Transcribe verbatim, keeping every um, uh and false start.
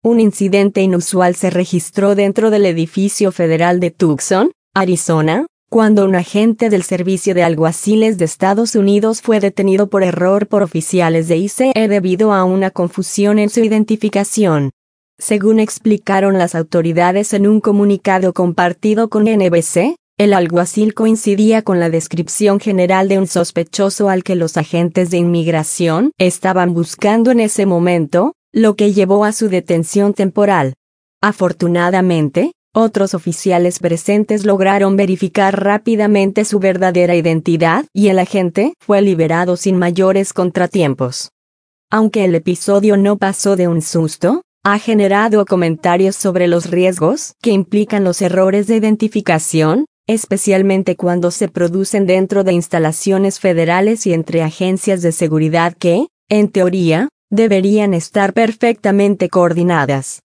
Un incidente inusual se registró dentro del edificio federal de Tucson, Arizona, cuando un agente del Servicio de Alguaciles de Estados Unidos fue detenido por error por oficiales de I C E debido a una confusión en su identificación. Según explicaron las autoridades en un comunicado compartido con N B C, el alguacil coincidía con la descripción general de un sospechoso al que los agentes de inmigración estaban buscando en ese momento, lo que llevó a su detención temporal. Afortunadamente, otros oficiales presentes lograron verificar rápidamente su verdadera identidad y el agente fue liberado sin mayores contratiempos. Aunque el episodio no pasó de un susto, ha generado comentarios sobre los riesgos que implican los errores de identificación, especialmente cuando se producen dentro de instalaciones federales y entre agencias de seguridad que, en teoría, deberían estar perfectamente coordinadas.